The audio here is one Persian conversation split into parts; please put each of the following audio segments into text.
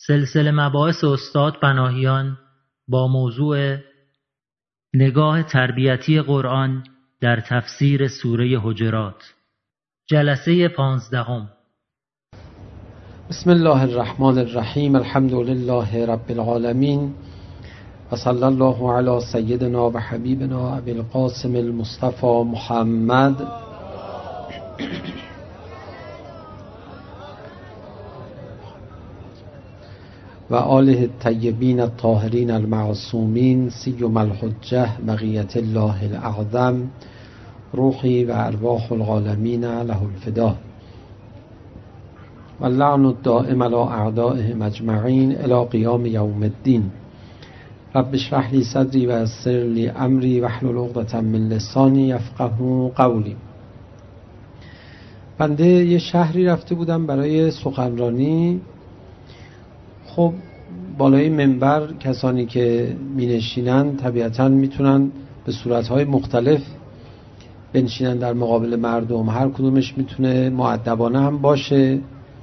سلسله مباحث استاد پناهیان با موضوع نگاه تربیتی قرآن در تفسیر سوره حجرات، جلسه 15. بسم الله الرحمن الرحیم. الحمد لله رب العالمین و صلی الله علی سیدنا و حبیبنا ابی القاسم المصطفى محمد و آله الطیبین الطاهرین المعصومین سیما الحجة بقیة الله الاعظم روحی و ارواح العالمین له الفدا و اللعن الدائم علی اعدائهم اجمعین الی قیام یوم الدین. رب اشرح لی صدری و یسر لی امری واحلل عقدة من لسانی یفقهوا قولی. بنده یه شهری رفته بودم برای سخنرانی. خب بالای منبر کسانی که می نشینن طبیعتاً میتونن به صورتهای مختلف بنشینن در مقابل مردم، هر کدومش میتونه مؤدبانه هم باشه،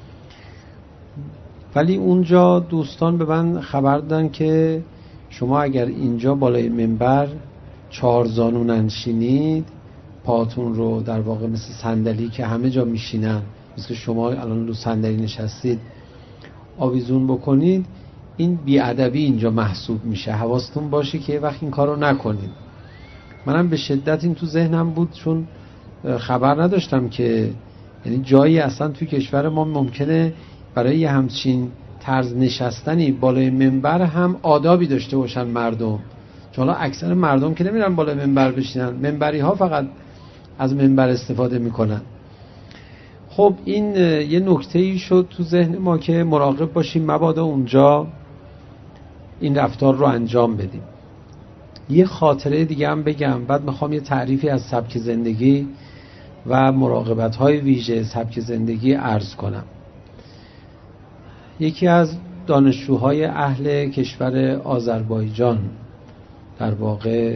ولی اونجا دوستان به من خبر دادن که شما اگر اینجا بالای منبر 4 زانو ننشینید، پاتون رو در واقع مثل صندلی که همه جا میشینن، مثل شما الان رو صندلی نشستید، آویزون بکنید، این بیادبی اینجا محسوب میشه. حواستون باشه که وقت این کار رو نکنید. منم به شدت این تو ذهنم بود، چون خبر نداشتم که یعنی جایی اصلا توی کشور ما ممکنه برای یه همچین طرز نشستنی بالای منبر هم آدابی داشته باشن مردم. چون اکثر مردم که نمیرن بالای منبر بشینن، منبری ها فقط از منبر استفاده میکنن. خب این یه نکته‌ای شد تو ذهن ما که مراقب باشیم مبادا اونجا این رفتار رو انجام بدیم. یه خاطره دیگه هم بگم، بعد میخوام یه تعریفی از سبک زندگی و مراقبت‌های ویژه سبک زندگی عرض کنم. یکی از دانشجوهای اهل کشور آذربایجان، در واقع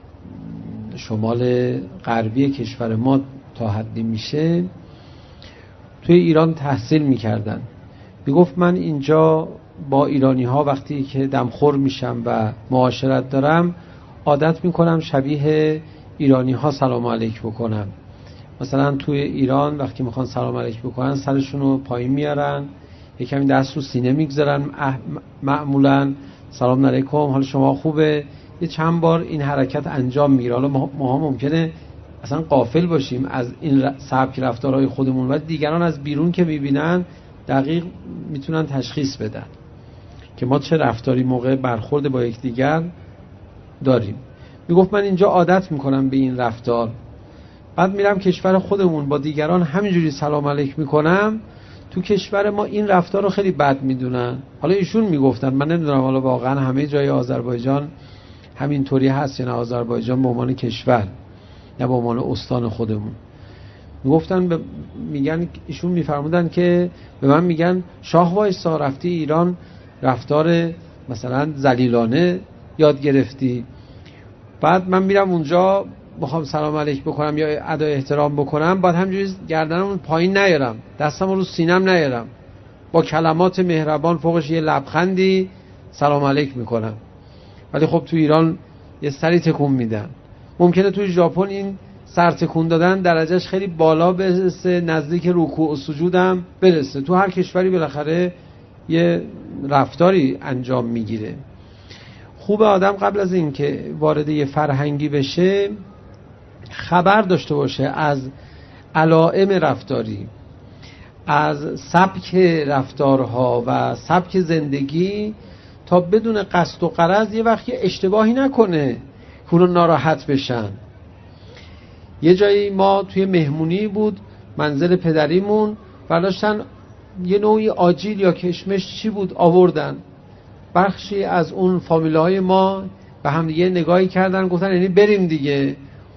شمال غربی کشور ما تا حدی میشه، توی ایران تحصیل میکردن. میگفت من اینجا با ایرانی ها وقتی که دمخور میشم و معاشرت دارم عادت میکنم شبیه ایرانی ها سلام علیک بکنم. مثلا توی ایران وقتی میخوان سلام علیک بکنن سرشون رو پایین میارن، یکمی دست رو سینه میگذارن، معمولا سلام علیکم، حال شما خوبه، یه چند بار این حرکت انجام میگیره. حالا ما ممکنه اصلا غافل باشیم از این سبک رفتارهای خودمون و دیگران از بیرون که میبینن دقیق میتونن تشخیص بدن که ما چه رفتاری موقع برخورد با یکدیگر داریم. میگفت من اینجا عادت میکنم به این رفتار، بعد میرم کشور خودمون با دیگران همینجوری سلام علیک میکنم. تو کشور ما این رفتار رو خیلی بد میدونن. حالا ایشون میگفتن، من نمیدونم حالا واقعا همه جای آذربایجان همینطوری هست یا نه، آذربایجان به عنوان کشور نه به عنوان استان خودمون. میگفتن میگن، ایشون میفرمودن که به من میگن شاه وایسا، رفتی ایران رفتار مثلا ذلیلانه یاد گرفتی. بعد من میرم اونجا بخوام سلام علیک بکنم یا ادای احترام بکنم، بعد همینجوری گردنم پایین نیارم، دستم رو سینم نیارم، با کلمات مهربان فوقش یه لبخندی سلام علیک میکنم. ولی خب تو ایران یه سری تکون میدن. ممکنه توی ژاپن این سر تکون دادن درجهش خیلی بالا برسه، نزدیک رکوع و سجود هم برسه. تو هر کشوری بالاخره یه رفتاری انجام میگیره. خوب آدم قبل از این که وارد یه فرهنگی بشه خبر داشته باشه از علائم رفتاری، از سبک رفتارها و سبک زندگی، تا بدون قصد و غرض یه وقتی اشتباهی نکنه که اونو ناراحت بشن. یه جایی ما توی مهمونی بود، منزل پدریمون، برداشتن یه نوعی آجیل یا کشمش چی بود آوردن. بخشی از اون فامیلهای ما به هم دیگه نگاهی کردن، گفتن یعنی بریم دیگه.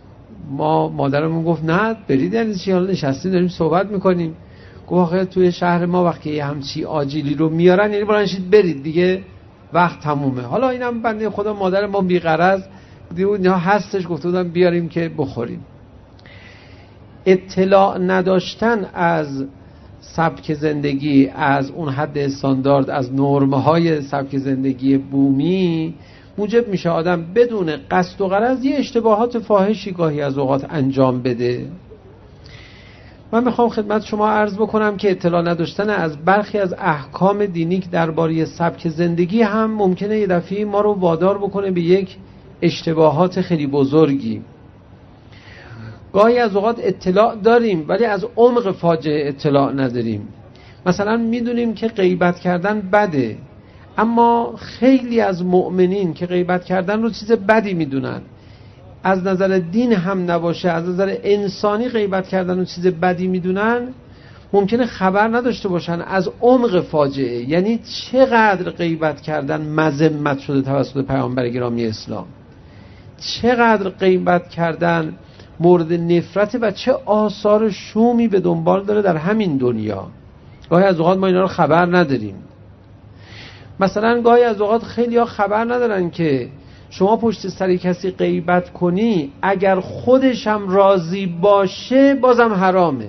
مادرمون گفت نه برید، یعنی چی، حالا نشستیم داریم صحبت میکنیم. گفت آخه توی شهر ما وقتی همچی آجیلی رو میارن یعنی بلنشید برید دیگه، وقت تمومه. حالا اینم بنده خدا مادر ما بی‌غرض دیدم اینها هستش، گفته بودم بیاریم که بخوریم. اطلاع نداشتن از سبک زندگی، از اون حد استاندارد، از نرم‌های سبک زندگی بومی موجب میشه آدم بدون قصد و غرض یه اشتباهات فاحشی گاهی از اوقات انجام بده. من میخوام خدمت شما عرض بکنم که اطلاع نداشتن از برخی از احکام دینی درباره سبک زندگی هم ممکنه یه دفعه ما رو وادار بکنه به یک اشتباهات خیلی بزرگی. گاهی از اوقات اطلاع داریم ولی از عمق فاجعه اطلاع نداریم. مثلا میدونیم که غیبت کردن بده، اما خیلی از مؤمنین که غیبت کردن رو چیز بدی میدونن، از نظر دین هم نباشه، از نظر انسانی غیبت کردن رو چیز بدی میدونن، ممکنه خبر نداشته باشن از عمق فاجعه. یعنی چقدر غیبت کردن مذمت شده توسط پیامبر گرامی اسلام، چقدر غیبت کردن مورد نفرت و چه آثار شومی به دنبال داره در همین دنیا. گاهی از اوقات ما اینا رو خبر نداریم. مثلا گاهی از اوقات خیلی ها خبر ندارن که شما پشت سر کسی غیبت کنی اگر خودش هم راضی باشه بازم حرامه.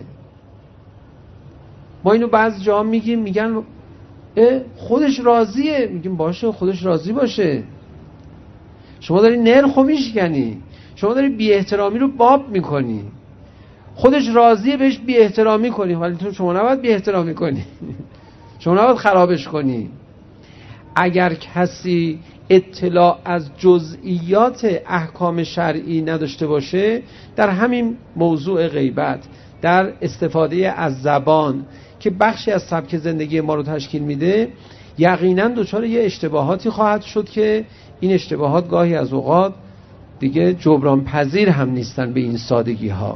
ما اینو بعضی جا میگیم، میگن خودش راضیه، میگیم باشه خودش راضی باشه. شما داری نرخو میشکنی، شما داری بی احترامی رو باب میکنی. خودش راضیه بهش بی احترامی کنی، ولی تو شما نباید بی احترامی کنی شما نباید خرابش کنی. اگر کسی اطلاع از جزئیات احکام شرعی نداشته باشه در همین موضوع غیبت، در استفاده از زبان که بخشی از سبک زندگی ما رو تشکیل میده، یقینا دچار یه اشتباهاتی خواهد شد که این اشتباهات گاهی از اوقات دیگه جبران پذیر هم نیستن به این سادگی ها.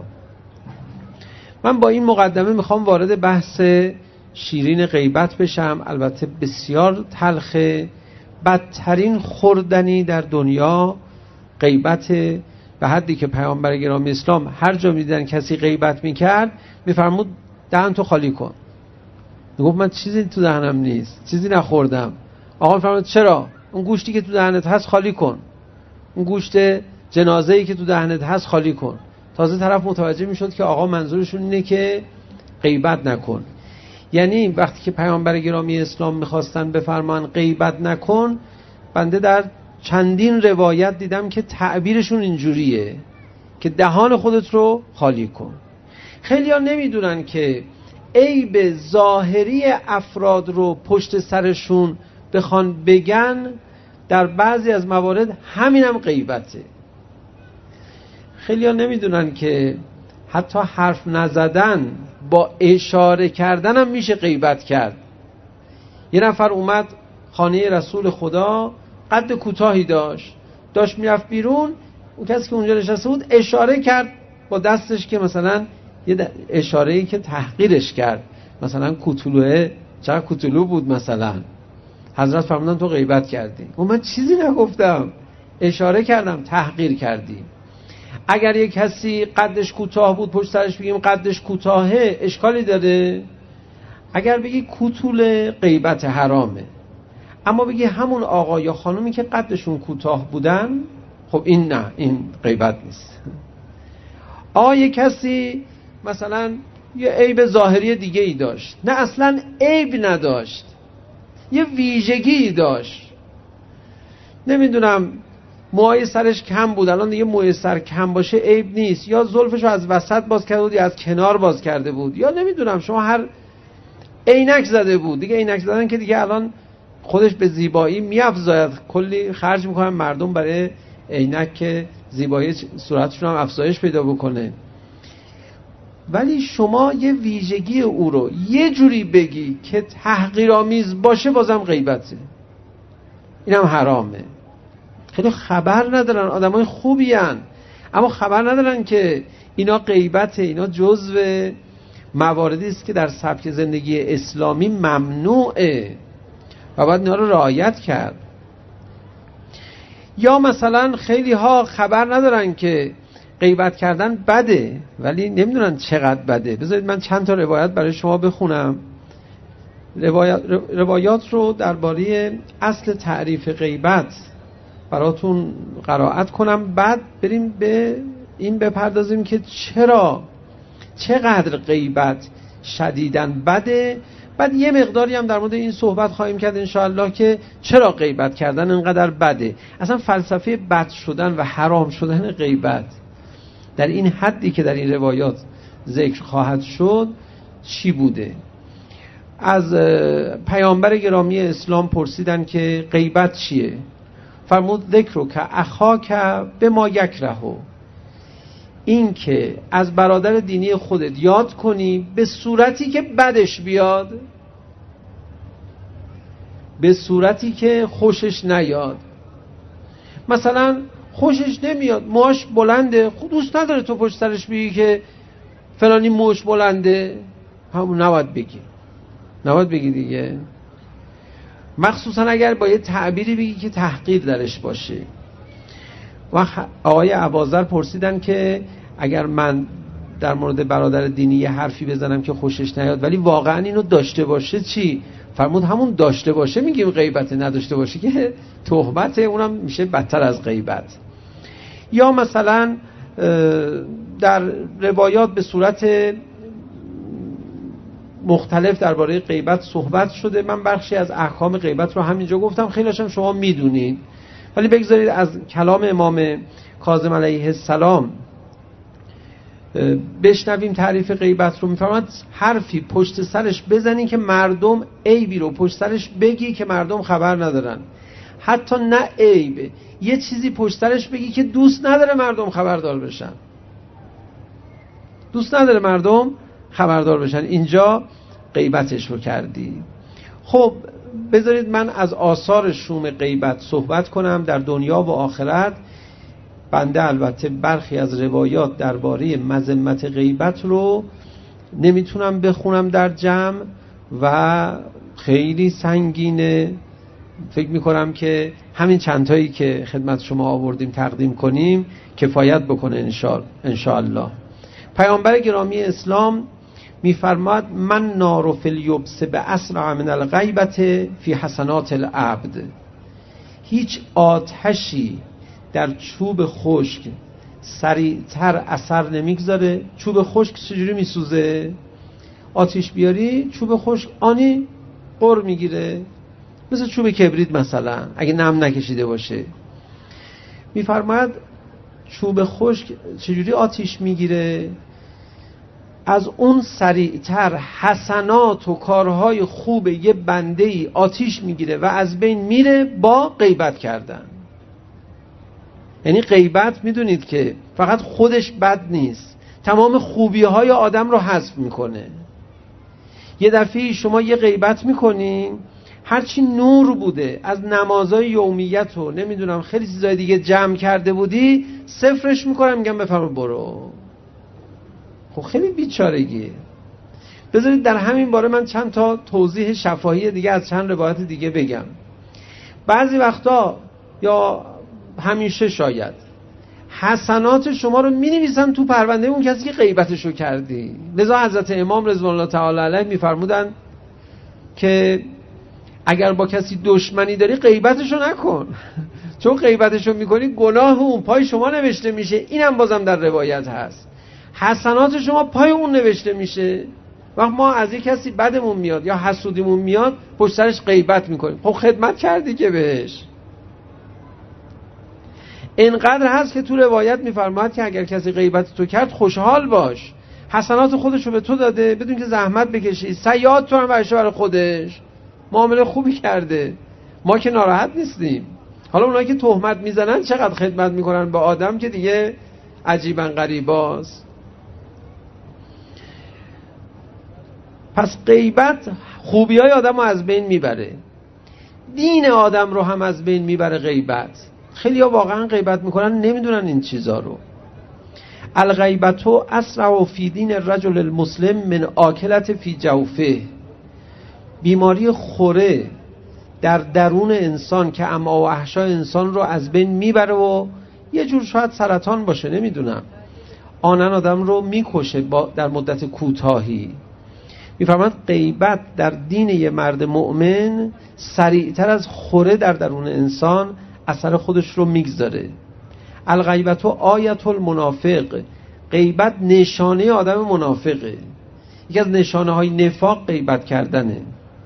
من با این مقدمه میخوام وارد بحث شیرین غیبت بشم. البته بسیار تلخه، بدترین خوردنی در دنیا غیبت، به حدی که پیامبر گرامی اسلام هر جا میدیدن کسی غیبت میکرد میفرمود دهن تو خالی کن. میگفت من چیزی تو دهنم نیست، چیزی نخوردم. آقا میفرمود چرا؟ اون گوشتی که تو دهنت هست خالی کن، اون گوشت جنازه‌ای که تو دهنت هست خالی کن. تازه طرف متوجه میشد که آقا منظورشون اینه که غیبت نکن. یعنی وقتی که پیامبر گرامی اسلام میخواستن بفرمان غیبت نکن، بنده در چندین روایت دیدم که تعبیرشون اینجوریه که دهان خودت رو خالی کن. خیلی ها نمیدونن که عیب ظاهری افراد رو پشت سرشون بخوان بگن، در بعضی از موارد همینم غیبته. خیلی ها نمیدونن که حتی حرف نزدن با اشاره کردن هم میشه غیبت کرد. یه نفر اومد خانه رسول خدا، قد کوتاهی داشت میرفت بیرون، اون کسی که اونجا نشسته بود اشاره کرد با دستش که مثلا یه اشاره‌ای که تحقیرش کرد، مثلا کوتولوه چقدر کوتولو بود مثلا. حضرت فرمودن تو غیبت کردی. من چیزی نگفتم، اشاره کردم، تحقیر کردی. اگر یک کسی قدش کوتاه بود پشت سرش بگیم قدش کوتاهه، اشکالی داره؟ اگر بگی کوتوله غیبت حرامه، اما بگی همون آقا یا خانومی که قدشون کوتاه بودن، خب این نه، این غیبت نیست. یک کسی مثلا یه عیب ظاهری دیگه ای داشت، نه اصلا عیب نداشت، یه ویژگی داشت، نمیدونم موهای سرش کم بود، الان دیگه موهای سر کم باشه عیب نیست، یا زلفشو از وسط باز کرده بود یا از کنار باز کرده بود، یا نمیدونم شما هر عینک زده بود. دیگه عینک زدن که دیگه الان خودش به زیبایی میافزاید، کلی خرج میکنن مردم برای عینک که زیبایی صورتشون هم افزایش پیدا بکنه. ولی شما یه ویژگی او رو یه جوری بگی که تحقیرآمیز باشه، بازم غیبته، اینم حرامه. خیلی خبر ندارن، آدمای خوبی هن، اما خبر ندارن که اینا غیبته. اینا جزو مواردی است که در سبک زندگی اسلامی ممنوعه و باید اینا رو رعایت کرد. یا مثلا خیلی ها خبر ندارن که غیبت کردن بده، ولی نمیدونن چقدر بده. بذارید من چند تا روایت برای شما بخونم، روایات رو درباره اصل تعریف غیبت براتون قرائت کنم، بعد بریم به این بپردازیم که چقدر غیبت شدیداً بده. بعد یه مقداری هم در مورد این صحبت خواهیم کرد انشاءالله که چرا غیبت کردن انقدر بده، اصلا فلسفه بد شدن و حرام شدن غیبت در این حدی که در این روایات ذکر خواهد شد چی بوده. از پیامبر گرامی اسلام پرسیدن که غیبت چیه؟ فرمود ذکر که اخاک به ما یکرهو، این که از برادر دینی خودت یاد کنی به صورتی که بدش بیاد، به صورتی که خوشش نیاد. مثلا خوشش نمیاد موهاش بلنده، دوست نداره تو پشت سرش بگی که فلانی موش بلنده، همون نباید بگی دیگه، مخصوصا اگر با یه تعبیری بگی که تحقیر درش باشه. و آقای اباذر پرسیدن که اگر من در مورد برادر دینی یه حرفی بزنم که خوشش نیاد ولی واقعا اینو داشته باشه چی؟ فرمود همون داشته باشه میگیم غیبت، نداشته باشه که تهمته، اونم میشه بدتر از غیبت. یا مثلا در روایات به صورت مختلف درباره غیبت صحبت شده. من بخشی از احکام غیبت رو همینجا گفتم، خیلی‌هاشم شما میدونید، ولی بگذارید از کلام امام کاظم علیه السلام بشنویم تعریف غیبت رو. میفرماد حرفی پشت سرش بزنی که مردم، عیبی رو پشت سرش بگی که مردم خبر ندارن، حتی نه عیب، یه چیزی پشت سرش بگی که دوست نداره مردم خبردار بشن، اینجا غیبتش رو کردی. خب بذارید من از آثار شوم غیبت صحبت کنم در دنیا و آخرت. بنده البته برخی از روایات درباره مذمت غیبت رو نمیتونم بخونم در جمع و خیلی سنگینه، فکر میکنم که همین چندتایی که خدمت شما آوردیم تقدیم کنیم کفایت بکنه انشاءالله. پیامبر گرامی اسلام میفرماد من نار فی الیبس به اسرع من الغیبت فی حسنات العبد، هیچ آتشی در چوب خشک سریعتر اثر نمیگذاره. چوب خشک چجوری میسوزه؟ آتش بیاری چوب خشک آنی قر میگیره، مثل چوب کبریت مثلا اگه نم نکشیده باشه. میفرماد چوب خشک چجوری آتش میگیره؟ از اون سریعتر حسنات و کارهای خوب یه بنده‌ای آتش میگیره و از بین میره با غیبت کردن. یعنی غیبت میدونید که فقط خودش بد نیست، تمام خوبی‌های آدم رو حذف میکنه. یه دفعه شما یه غیبت میکنین، هرچی نور بوده از نمازهای یومیت و نمیدونم خیلی چیزای دیگه جمع کرده بودی صفرش میکنم، میگم بفرما برو. خب خیلی بیچارگیه. بذارید در همین باره من چند تا توضیح شفاهی دیگه از چند روایت دیگه بگم. بعضی وقتا یا همیشه شاید حسنات شما رو می‌نویسن تو پرونده اون کسی که غیبتشو کردی. لذا حضرت امام رضوان الله تعالی علیه میفرمودن که اگر با کسی دشمنی داری غیبتشو نکن، چون غیبتشو میکنی گناه اون پای شما نوشته میشه. اینم بازم در روایت هست، حسنات شما پای اون نوشته میشه. وقت ما از یک کسی بدمون میاد یا حسودیمون میاد پشت سرش غیبت میکنیم، خب خدمت کردی که بهش. اینقدر هست که تو روایت میفرماید که اگر کسی غیبت تو کرد خوشحال باش، حسنات خودشو به تو داده بدون که زحمت بکشی، سیئات تو هم برشه برای خودش، معامله خوبی کرده، ما که ناراحت نیستیم. حالا اونایی که تهمت میزنن چقدر خدمت میکنن با آدم که دیگه عجیبا غریباست. پس غیبت خوبیای آدم رو از بین میبره، دین آدم رو هم از بین میبره غیبت. خیلی ها واقعا غیبت میکنن نمیدونن این چیزا رو. الغیبتو اسرع فی دین الرجل المسلم من آکلت فی جوفه، بیماری خوره در درون انسان که اما و احشای انسان رو از بین میبره و یه جور شاید سرطان باشه نمیدونم، آنن آدم رو میکشه در مدت کوتاهی. میفرماید غیبت در دین یه مرد مؤمن سریعتر از خوره در درون انسان اثر خودش رو میگذاره. الغیبت و آیت المنافق، غیبت نشانه آدم منافقه. یکی از نشانه های نفاق غیبت کردنه.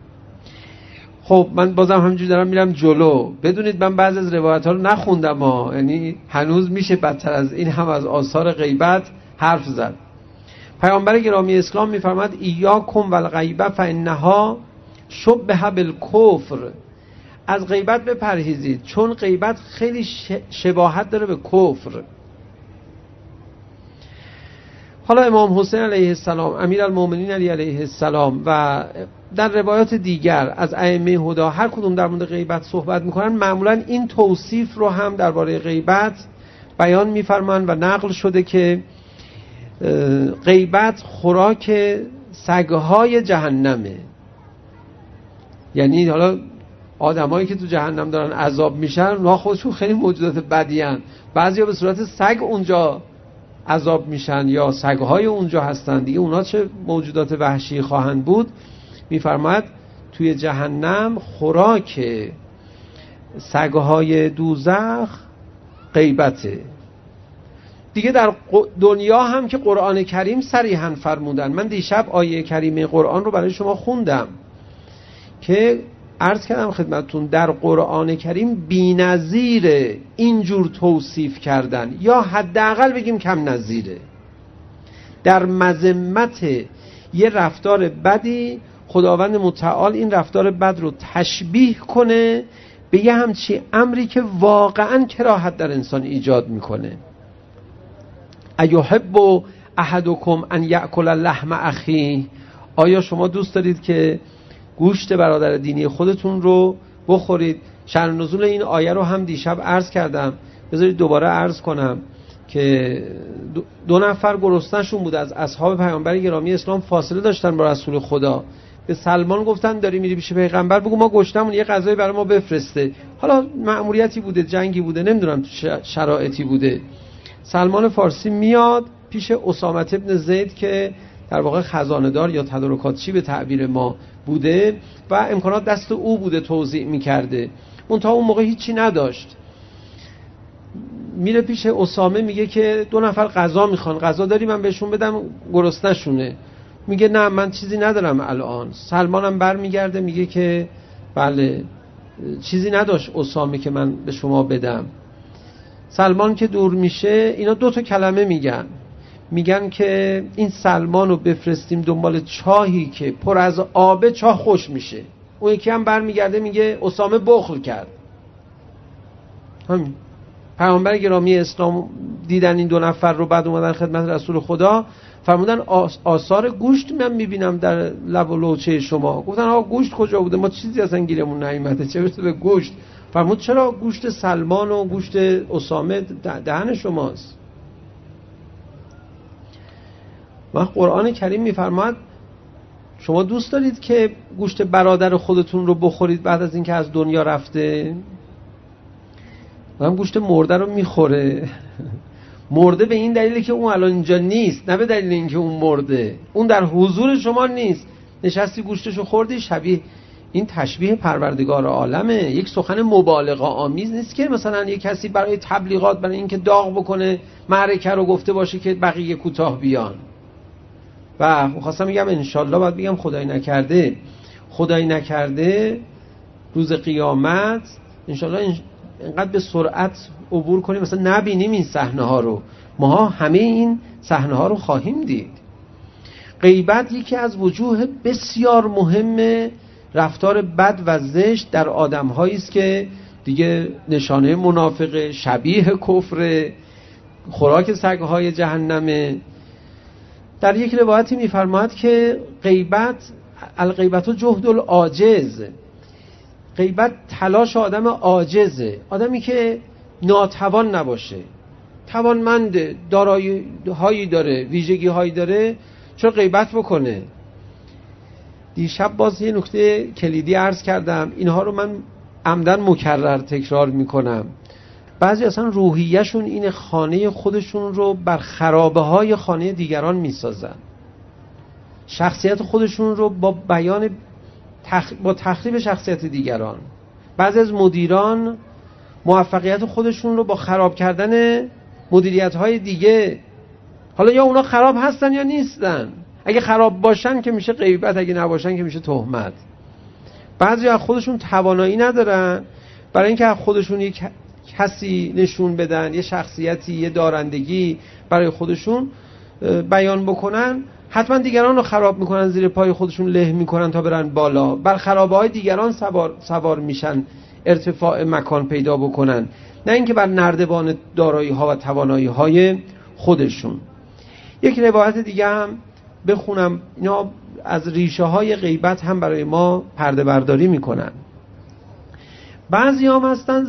خب من بازم همینجوری دارم میرم جلو. بدونید من بعضی از روایت ها رو نخوندم یعنی هنوز میشه بدتر از این هم از آثار غیبت حرف زد. پیامبر گرامی اسلام میفرماد ایاکم والغیبه فانها شبه بالکفر. از غیبت بپرهیزید چون غیبت خیلی شباهت داره به کفر. حالا امام حسین علیه السلام، امیرالمومنین علیه السلام و در روایات دیگر از ائمه هدی هر کدوم در مورد غیبت صحبت میکنن، معمولا این توصیف رو هم درباره غیبت بیان میفرمان و نقل شده که غیبت خوراک سگهای جهنمه. یعنی حالا آدمایی که تو جهنم دارن عذاب میشن اونها خودشون خیلی موجودات بدی ان، بعضیا به صورت سگ اونجا عذاب میشن یا سگهای اونجا هستن دیگه، اونا چه موجودات وحشی خواهند بود. میفرماید توی جهنم خوراک سگهای دوزخ غیبته. دیگه در دنیا هم که قرآن کریم صریحاً فرمودن. من دیشب آیه کریمه قرآن رو برای شما خوندم که عرض کردم خدمتتون در قرآن کریم بی‌نظیر اینجور توصیف کردن یا حداقل بگیم کم نظیره. در مذمت یه رفتار بدی خداوند متعال این رفتار بد رو تشبیه کنه به یه همچی امری که واقعاً کراهت در انسان ایجاد میکنه. ایحب احدکم ان یأکل لحم اخیه. آیا شما دوست دارید که گوشت برادر دینی خودتون رو بخورید؟ شأن نزول این آیه رو هم دیشب عرض کردم، بذارید دوباره عرض کنم که دو نفر گرسنه‌شون بود از اصحاب پیامبر گرامی اسلام، فاصله داشتن با رسول خدا. به سلمان گفتن داری میری پیش پیغمبر بگو ما گشتمون یه غذایی برای ما بفرسته. حالا مأموریتی بوده، جنگی بوده، نمیدونم شرایطی بوده. سلمان فارسی میاد پیش اسامه ابن زید که در واقع خزانه‌دار یا تدارکاتچی به تعبیر ما بوده و امکانات دست او بوده توزیع میکرده، منتها اون موقع هیچی نداشت. میره پیش اسامه میگه که دو نفر غذا میخوان، غذا داری من بهشون بدم؟ گرسنه‌شونه. میگه نه من چیزی ندارم الان. سلمانم بر میگرده میگه که بله چیزی نداشت اسامه که من به شما بدم. سلمان که دور میشه اینا دو تا کلمه میگن که این سلمان رو بفرستیم دنبال چاهی که پر از آبه، چاه خوش میشه. اون یکی هم بر میگرده میگه اسامه بخل کرد. همین. پیامبر گرامی اسلام دیدن این دو نفر رو، بعد اومدن خدمت رسول خدا فرمودن آثار گوشت من میبینم در لب و لوچه شما. گفتن ها گوشت کجا بوده؟ ما چیزی اصلا گیرمون نیامده، چه برسه به گوشت. فرمود چرا گوشت سلمان و گوشت اسامه دهن شماست. و قرآن کریم میفرماد شما دوست دارید که گوشت برادر خودتون رو بخورید بعد از اینکه از دنیا رفته؟ من گوشت مرده رو میخوره. مرده به این دلیلی که اون الان اینجا نیست، نه به دلیل اینکه اون مرده. اون در حضور شما نیست، نشستی گوشتشو خوردی. شبیه این تشبیه پروردگار عالمه. یک سخن مبالغه آمیز نیست که مثلا یک کسی برای تبلیغات، برای اینکه داغ بکنه معرکه رو گفته باشه که بقیه کوتاه بیان. و خواستم بگم انشالله باید بگم خدای نکرده روز قیامت انشالله اینقدر به سرعت عبور کنیم مثلا نبینیم این صحنه ها رو. ما همه این صحنه ها رو خواهیم دید. غیبت یکی از وجوه بسیار مهم رفتار بد و زشت در آدم هایی است که دیگه نشانه منافقه، شبیه کفر، خوراک سگهای جهنمه. در یک روایتی میفرماید که الغیبت جهد العاجز. غیبت تلاش آدم عاجزه، آدمی که ناتوان نباشه، توانمنده، دارایی هایی داره، ویژگی هایی داره، چرا غیبت بکنه؟ دیشب باز یه نکته کلیدی عرض کردم، اینها رو من عمدن مکرر تکرار میکنم. بعضی اصلا روحیه‌شون این خانه خودشون رو بر خرابه های خانه دیگران میسازن، شخصیت خودشون رو با بیان با تخریب شخصیت دیگران. بعضی از مدیران موفقیت خودشون رو با خراب کردن مدیریت های دیگه. حالا یا اونا خراب هستن یا نیستن، اگه خراب باشن که میشه غیبت، اگه نباشن که میشه تهمت. بعضی از خودشون توانایی ندارن برای اینکه از خودشون یک کسی نشون بدن، یه شخصیتی، یه دارندگی برای خودشون بیان بکنن، حتما دیگران رو خراب میکنن، زیر پای خودشون له میکنن تا برن بالا، بر خرابه های دیگران سوار میشن، ارتفاع مکان پیدا بکنن، نه اینکه بر نردبان دارایی ها و توانایی های خودشون. یک روایت دیگه هم بخونم، اینا از ریشه های غیبت هم برای ما پرده برداری میکنن. بعضی هم هستن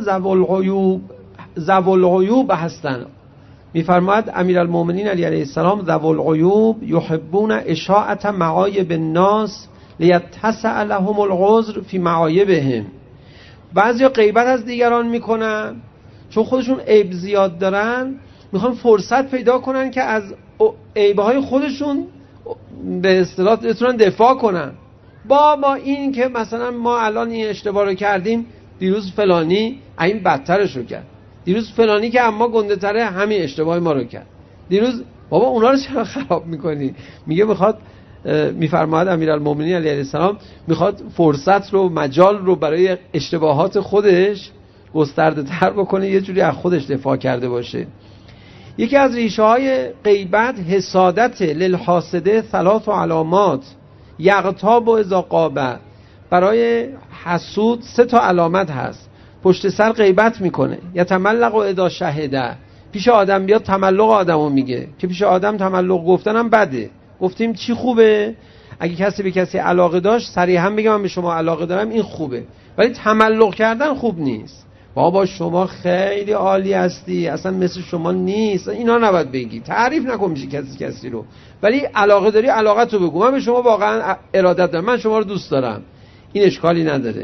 ذوال العیوب هستن. میفرماید امیرالمومنین علی علیه السلام ذوال العیوب یحبون اشاعة معایب الناس لیتسع لهم العذر فی معایبهم. بعضی غیبت از دیگران میکنن چون خودشون عیب زیاد دارن، میخوان فرصت پیدا کنن که از عیبهای خودشون به اصطلاح بتونن دفاع کنن. با این که مثلا ما الان این اشتباه رو کردیم، دیروز فلانی این بدترش رو کرد، دیروز فلانی که اما گنده تره همین اشتباه ما رو کرد، دیروز بابا اونا رو چرا خراب میکنی؟ میگه میخواد، میفرماید امیرالمومنین علیه السلام میخواد فرصت رو، مجال رو برای اشتباهات خودش گسترده تر بکنه، یه جوری از خودش دفاع کرده باشه. یکی از ریشه های غیبت حسادت. للحاسده ثلاث علامات یغتاب و اذا غاب. برای حسود 3 علامت هست. پشت سر غیبت میکنه. یتملق و اذا شهده. پیش آدم بیاد تملق آدمو میگه که پیش آدم تملق گفتن هم بده. گفتیم چی خوبه؟ اگه کسی به کسی علاقه داشت صریحا بگه من به شما علاقه دارم، این خوبه. ولی تملق کردن خوب نیست. بابا شما خیلی عالی هستی، اصلا مثل شما نیست، اینا نباید بگی. تعریف نکن میشه کسی رو، ولی علاقه داری علاقتو بگو. من به شما واقعا ارادت دارم، من شما رو دوست دارم، این اشکالی نداره.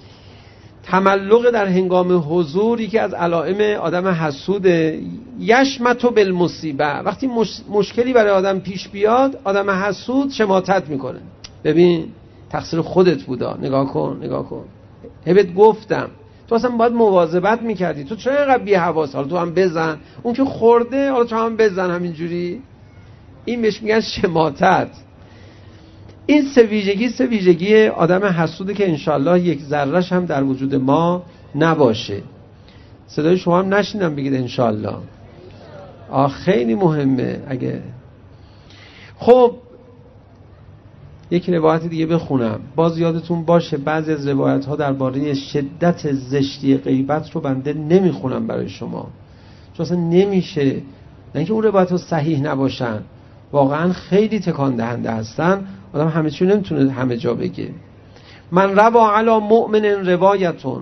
تملق در هنگام حضور یکی از علائم آدم حسوده. یشمتو بالمصیبه. وقتی مشکلی برای آدم پیش بیاد، آدم حسود شماتت میکنه. ببین تقصیر خودت بودا، نگاه کن هبت گفتم، تو اصلا باید مواظبت میکردی، تو چرا اینقدر بی حواس، حالا تو هم بزن، اون که خورده حالا تو هم بزن همینجوری. این بهش میگن شماتت. این 3 ویژگی آدم حسوده که انشالله یک ذره‌ش هم در وجود ما نباشه. صدای شما هم نشیدم بگید انشالله. خیلی مهمه. اگه خب یک روایت دیگه بخونم. باز یادتون باشه بعضی از روایت ها درباره شدت زشتی غیبت رو بنده نمیخونم برای شما، چون اصلا نمیشه. نه اینکه اون روایت ها صحیح نباشن، واقعا خیلی تکان دهنده هستن، آدم همه چیو نمیتونه همه جا بگه. من روا علی مؤمن روایتون.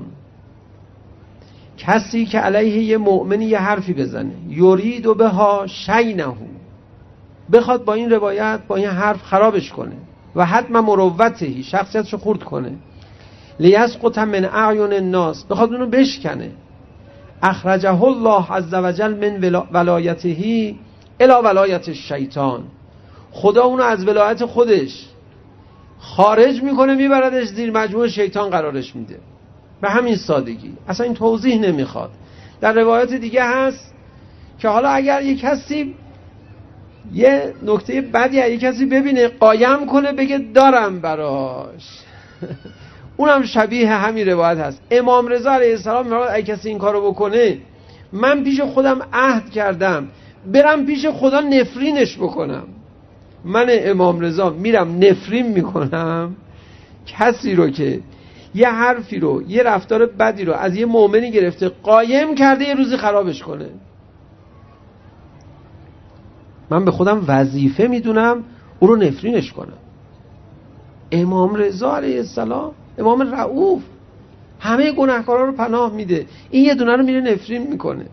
کسی که علیه یه مؤمنی یه حرفی بزنه، یرید و بها شینهو، بخواد با این روایت، با این حرف خرابش کنه، و حتما مروتهی، شخصیتشو خورد کنه، لیسقط من اعین الناس، بخواد اونو بشکنه، اخرجه الله عز وجل من ولایته الی ولایت الشیطان، خدا اونو از ولایت خودش خارج میکنه، میبردش زیر مجموع شیطان قرارش میده. به همین سادگی، اصلا این توضیح نمیخواد. در روایت دیگه هست که حالا اگر یک کسی یه نکته بدی یک کسی ببینه، قایم کنه بگه دارم براش. اونم شبیه همین روایت هست. امام رضا علیه السلام میگه اگه کسی این کارو بکنه، من پیش خودم عهد کردم برم پیش خدا نفرینش بکنم. من امام رضا میرم نفرین میکنم کسی رو که یه حرفی رو، یه رفتار بدی رو از یه مؤمنی گرفته، قایم کرده یه روزی خرابش کنه. من به خودم وظیفه میدونم او رو نفرینش کنم. امام رضا علیه السلام، امام رؤوف، همه گناهکارا رو پناه میده، این یه دونه رو میره نفرین میکنه.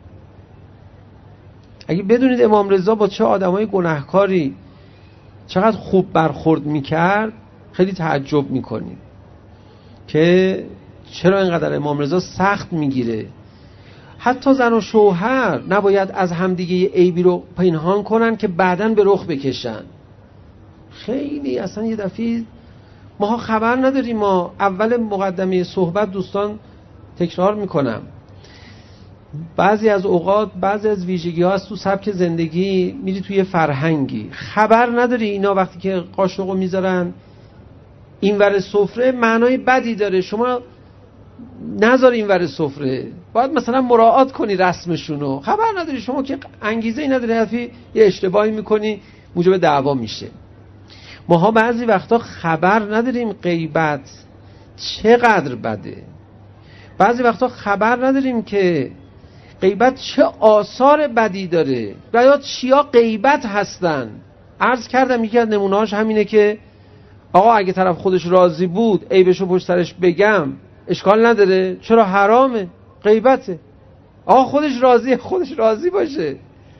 اگه بدونید امام رضا با چه آدمای گناهکاری چقدر خوب برخورد میکرد، خیلی تعجب میکنید که چرا اینقدر امام رضا سخت میگیره. حتی زن و شوهر نباید از همدیگه عیبی رو پنهان کنن که بعداً به رخ بکشن. خیلی اصلا یه دفعه ما خبر نداریم. ما اول مقدمه صحبت دوستان تکرار میکنم، بعضی از اوقات بعضی از ویژگی ها از تو سبک زندگی میری توی فرهنگی خبر نداری اینا وقتی که قاشقو میذارن اینور سفره معنای بدی داره، شما نذار اینور سفره، باید مثلا مراعات کنی رسمشونو، خبر نداری، شما که انگیزه ای نداری، حرفی یه اشتباهی میکنی موجب دعوا میشه. ماها بعضی وقتا خبر نداریم غیبت چقدر بده، بعضی وقتا خبر نداریم که غیبت چه آثار بدی داره و یا چیا غیبت هستن. عرض کردم یکی از نمونه‌هاش همینه که آقا اگه طرف خودش راضی بود عیبشو پشت سرش بگم اشکال نداره، چرا حرامه؟ غیبته. آقا خودش راضی باشه،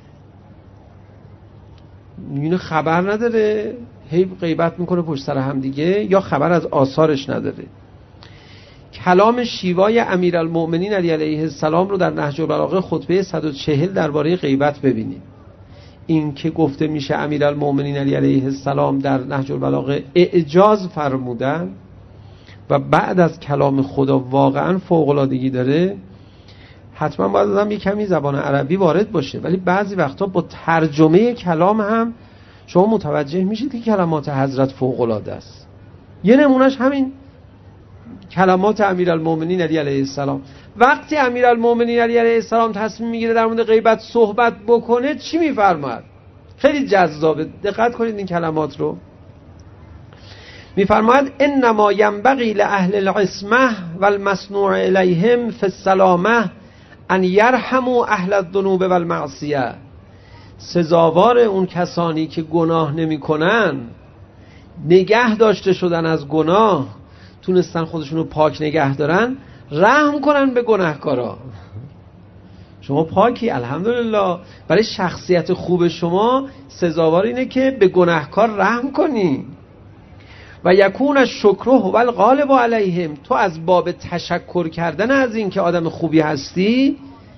اینو خبر نداره، هی غیبت میکنه پشت سر هم دیگه، یا خبر از آثارش نداره. کلام شیوای امیرالمؤمنین علیه السلام رو در نهج البلاغه خطبه 140 درباره غیبت ببینید. این که گفته میشه امیرالمؤمنین علیه السلام در نهج البلاغه اعجاز فرمودن و بعد از کلام خدا واقعا فوق‌العادگی داره، حتما باید آدم یک کمی زبان عربی وارد باشه، ولی بعضی وقتا با ترجمه کلام هم شما متوجه میشید که کلمات حضرت فوق‌العاده است. یه نمونهش همین کلمات امیرالمؤمنین علیه السلام. وقتی امیرالمؤمنین علیه السلام تصمیم میگیره در مورد غیبت صحبت بکنه چی میفرماد؟ خیلی جذابه، دقت کنید این کلمات رو. میفرماید انما ینبغی لاهل العصمه والمصنوع الیهم فی السلامه ان یرحموا اهل الذنوب والمعصیه. سزاوار اون کسانی که گناه نمیکنن، نگه داشته شدن از گناه، تونستن خودشونو پاک نگه دارن، رحم کنن به گناهکارا. شما پاکی الحمدلله، برای شخصیت خوب شما سزاوار اینه که به گناهکار رحم کنی. و یکون الشکر هو الغالب علیهم، تو از باب تشکر کردن از این که آدم خوبی هستی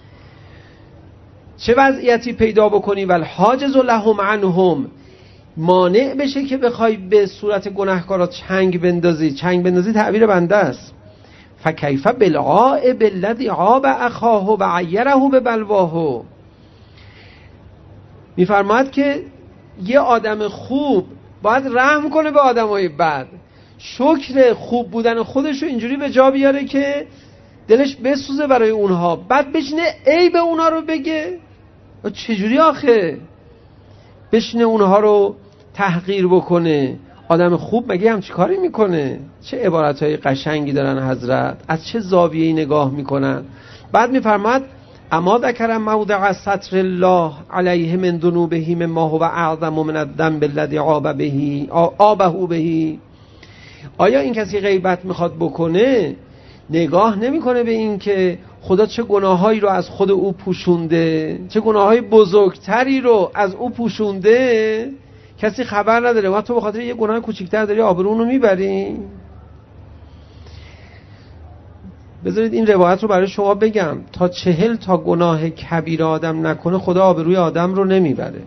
چه وضعیتی پیدا بکنی؟ و الحاجز لهم عنهم، مانع بشه که بخوای به صورت گناهکارا چنگ بندازی تعبیر بنده است. فکیف بالعائب الذی عاب اخاه و عیره ببلواه. میفرماید که یه آدم خوب باید رحم کنه به آدمای بد، شکر خوب بودن خودشو اینجوری به جا بیاره که دلش بسوزه برای اونها، بعد بشینه عیب اونها رو بگه. چجوری آخه بشینه اونها رو تحقیر بکنه؟ آدم خوب مگه همچی کاری میکنه؟ چه عبارتهای قشنگی دارن حضرت، از چه زاویه‌ای نگاه میکنن. بعد میفرماد اما ذکر موضع ستر الله علیه من ذنوبه مما هو اعظم من الذنب الذی عابه به. آیا این کسی غیبت میخواد بکنه نگاه نمیکنه به این که خدا چه گناهایی رو از خود او پوشونده، چه گناههای بزرگتری رو از او پوشونده؟ کسی خبر نداره و تو به خاطر یه گناه کوچیک‌تر داری آبرو رو میبری. بذارید این روایت رو برای شما بگم، تا 40 تا گناه کبیر آدم نکنه خدا آبروی آدم رو نمیبره.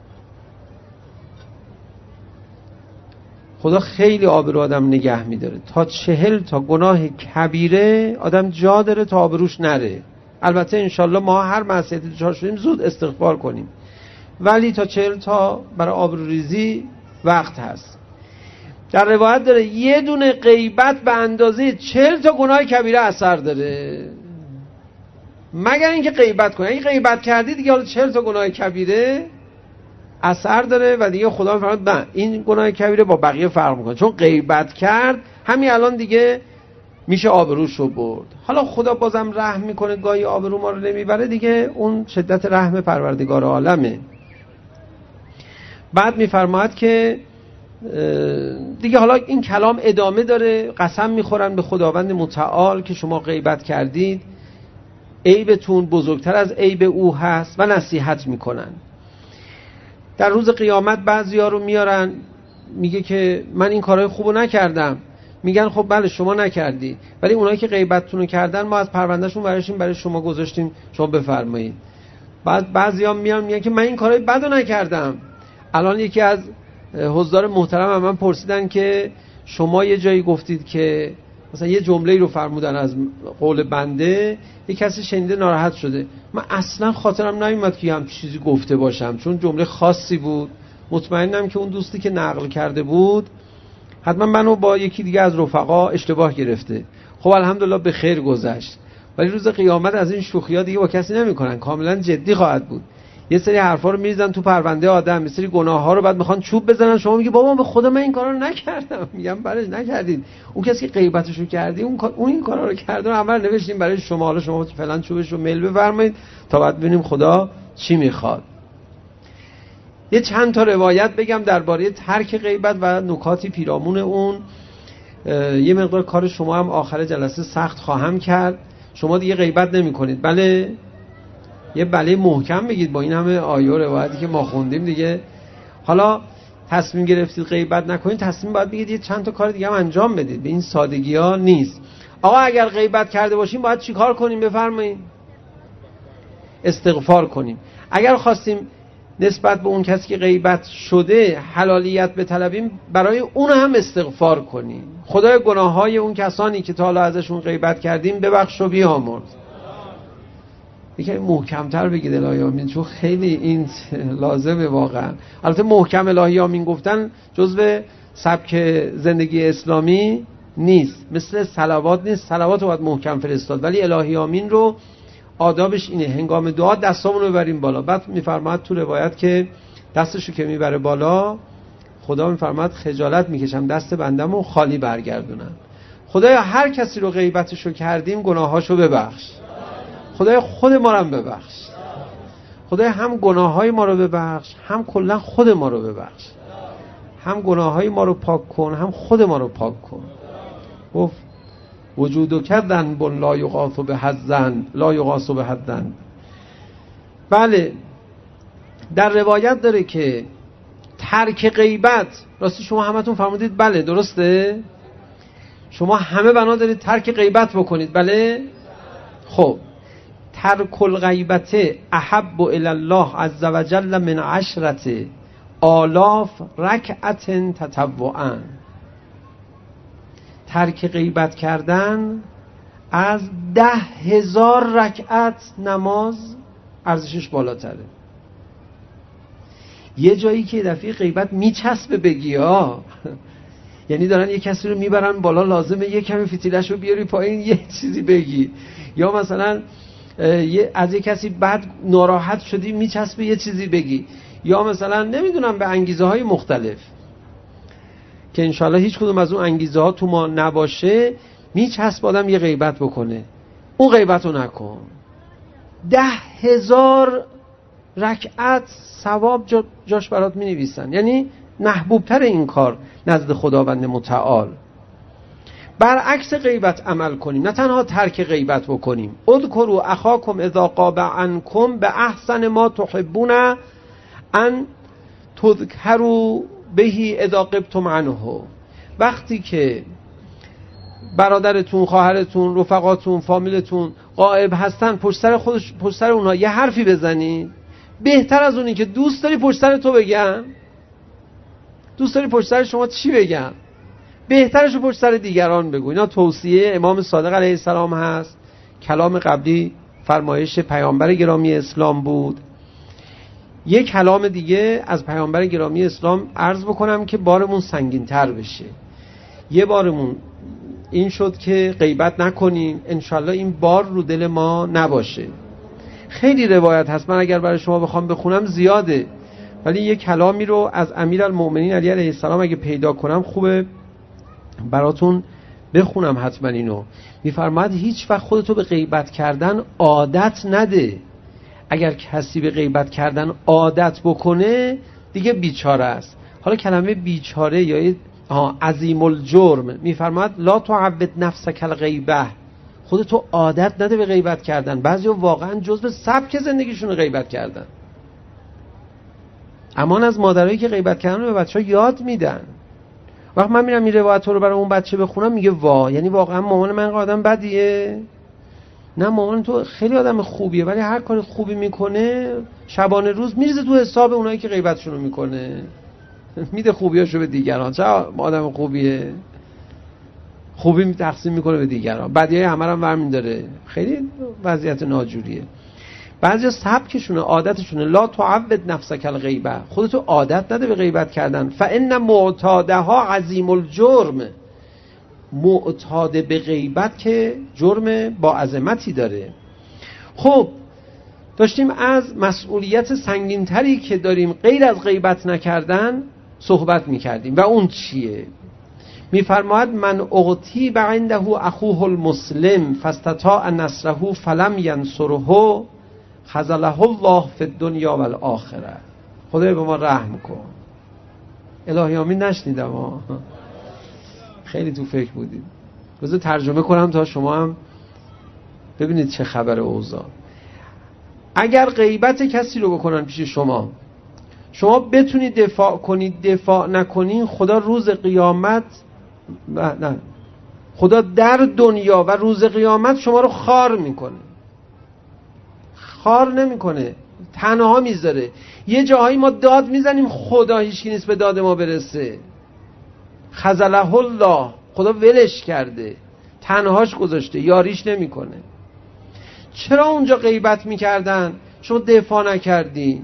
خدا خیلی آبرو آدم نگه میداره. تا 40 تا گناه کبیره آدم جا داره تا آبروش نره. البته انشالله ما هر معصیتی دچار شدیم زود استغفار کنیم، ولی تا 40 تا برای آبروریزی وقت هست. در روایت داره یه دونه غیبت به اندازه 40 تا گناه کبیره اثر داره، مگر اینکه غیبت کنی. اگه غیبت کردی دیگه حالا 40 تا گناه کبیره اثر داره و دیگه خدا میفرماد نه، این گناه کبیره با بقیه فرق میکنه، چون غیبت کرد همین الان دیگه میشه آبروش رو برد. حالا خدا بازم رحم میکنه، گاهی آبرو ما رو نمیبره دیگه، اون شدت رحم پروردگار عالمه. بعد میفرماید که دیگه حالا این کلام ادامه داره، قسم میخورن به خداوند متعال که شما غیبت کردید عیبتون بزرگتر از عیب او هست و نصیحت میکنن. در روز قیامت بعضیا رو میارن، میگه که من این کارهای خوبو نکردم، میگن خب بله شما نکردی، ولی اونایی که غیبتتون رو کردن ما از پروندهشون برای شما گذاشتیم، شما بفرمایید. بعد بعضیا میان میگن که من این کارهای بدو نکردم. الان یکی از حضار محترم من پرسیدن که شما یه جایی گفتید که مثلا یه جمله‌ای رو فرمودن از قول بنده، یه کسی شنیده ناراحت شده، من اصلا خاطرم نیومد که هم چیزی گفته باشم، چون جمله خاصی بود. مطمئنم که اون دوستی که نقل کرده بود حتما منو با یکی دیگه از رفقا اشتباه گرفته. خب الحمدلله به خیر گذشت. ولی روز قیامت از این شوخی‌ها دیگه با کسی نمی‌کنن، کاملا جدی خواهد بود. یه سری حرفا رو می‌ریزن تو پرونده آدم، یه سری گناه‌ها رو بعد می‌خوان چوب بزنن، شما میگی بابا به خدا من این کارا رو نکردم. میگم بله نکردید. اون کسی که غیبتشو کردی اون این کارا رو کرده رو عمل نوشتیم برای شما، حالا شما فعلا چوبش رو میل بفرمایید تا بعد ببینیم خدا چی می‌خواد. یه چند تا روایت بگم درباره ترک غیبت و نکاتی پیرامون اون. یه مقدار کار شما هم آخر جلسه سخت خواهم کرد. شما دیگه غیبت نمی‌کنید. بله یه بله محکم بگید با این همه آیه و روایتی که ما خوندیم دیگه. حالا تصمیم گرفتید غیبت نکنید، تصمیم باید بگید یه چند تا کار دیگه هم انجام بدید. به این سادگی‌ها نیست. آقا اگر غیبت کرده باشیم باید چیکار کنیم بفرمایید؟ استغفار کنیم. اگر خواستیم نسبت به اون کسی که غیبت شده حلالیت بطلبیم، برای اون هم استغفار کنیم. خدای گناه‌های اون کسانی که تا حالا ازشون غیبت کردیم ببخش و بیامرز. یکم محکم‌تر بگید الهی آمین، چون خیلی این لازمه واقعا. البته محکم الهی آمین گفتن جزو سبک زندگی اسلامی نیست، مثل صلوات نیست. صلوات رو باید محکم فرستاد، ولی الهی آمین رو آدابش اینه هنگام دعا دستامون رو ببریم بالا. بعد میفرماد تو روایت که دستشو که میبره بالا خدا میفرماد خجالت میکشم دست بندمو خالی برگردونم. خدایا هر کسی رو غیبتشو کردیم گناهاشو ببخش. خدایا خود ما رو هم ببخش. خدایا هم گناههای ما رو ببخش، هم کلا خود ما رو ببخش. هم گناههای ما رو پاک کن، هم خود ما رو پاک کن. گفت وجودو کردن بن لا یغاث به حزن لا یغاث به حدن. بله در روایت داره که ترک غیبت، راستی شما همتون فرمودید بله درسته؟ شما همه بنا دارید ترک غیبت بکنید بله؟ خب ترک الغیبت احب الی الله عز وجل من 10,000 رکعت تطوعا. ترک غیبت کردن از 10,000 رکعت نماز ارزشش بالاتره. یه جایی که دفعه غیبت میچسبه بگی ها، یعنی دارن یه کسی رو میبرن بالا لازمه یه کمی فتیلش رو بیاری پایین یه چیزی بگی، یا مثلا از یه کسی بعد ناراحت شدی میچسبه یه چیزی بگی، یا مثلا نمیدونم به انگیزه های مختلف که انشالله هیچ کدوم از اون انگیزه ها تو ما نباشه میچسب آدم یه غیبت بکنه. اون غیبت رو نکن. 10,000 رکعت ثواب جاش برات می نویسن، یعنی محبوب تر این کار نزد خداوند متعال. برعکس غیبت عمل کنیم، نه تنها ترک غیبت بکنیم. اذکروا اخاکم اذا غاب عنکم به احسن ما تحبون ان تذکروا به اذا غبتم عنه. وقتی که برادرتون، خواهرتون، رفقاتون، فامیلتون غائب هستن پشت سر اونها یه حرفی بزنید، بهتر از اونی که دوست داری پشت سر تو بگن. دوست داری پشت سر شما چی بگن؟ بهترشو پشت سر دیگران بگو. اینا توصیه امام صادق علیه السلام هست. کلام قبلی فرمایش پیامبر گرامی اسلام بود. یک کلام دیگه از پیامبر گرامی اسلام عرض بکنم که بارمون سنگین تر بشه. یه بارمون این شد که غیبت نکنیم، انشالله این بار رو دل ما نباشه. خیلی روایت هست، من اگر برای شما بخوام بخونم زیاده، ولی یه کلامی رو از امیرالمؤمنین علی علیه السلام اگه پیدا کنم خوبه براتون بخونم حتما. اینو میفرماد هیچ وقت خودتو به غیبت کردن عادت نده. اگر کسی به غیبت کردن عادت بکنه دیگه بیچاره است. حالا کلمه بیچاره یا عظیم الجرم میفرماد لا تعود نفسک الغیبه، خودتو عادت نده به غیبت کردن. بعضیا واقعا جزء سبک زندگیشون غیبت کردن. امان از مادرایی که غیبت کردن رو به بچه‌ها یاد میدن. وقت من میرم این روایت رو برای اون بچه بخونم میگه وا، یعنی واقعا مامان من آدم بدیه؟ نه، مامان تو خیلی آدم خوبیه، ولی هر کار خوبی میکنه شبانه روز میریزه تو حساب اونایی که غیبتشون رو میکنه، میده خوبیاشو به دیگران. چه آدم خوبیه؟ خوبی تقسیم میکنه به دیگران، بدیای همه رو برمی داره. خیلی وضعیت ناجوریه. بعضی سبکشونه، عادتشونه. لا تعود نفسک الغیبه، خودتو عادت نده به غیبت کردن. فان معتادها عظیم الجرم، معتاد به غیبت که جرم با عظمتی داره. خب داشتیم از مسئولیت سنگین‌تری که داریم غیر از غیبت نکردن صحبت می‌کردیم و اون چیه؟ می‌فرماید من اغتیب عنده اخوه المسلم فاستطاع نصره فلم ینصره خذله الله فی الدنیا و الاخره. خدای به ما رحم کن. الهی آمین. نشنیدم ها، خیلی تو فکر بودید. بذار ترجمه کنم تا شما هم ببینید چه خبر اوضاع. اگر غیبت کسی رو بکنن پیش شما بتونید دفاع کنید، دفاع نکنید، خدا روز قیامت نه، خدا در دنیا و روز قیامت شما رو خار میکنه. خار نمیکنه، تنها میذاره. یه جاهایی ما داد میزنیم خدا هیچکی نیست به داد ما برسه. خذله الله، خدا ولش کرده، تنهاش گذاشته، یاریش نمیکنه. چرا اونجا غیبت میکردن شما دفاع نکردی؟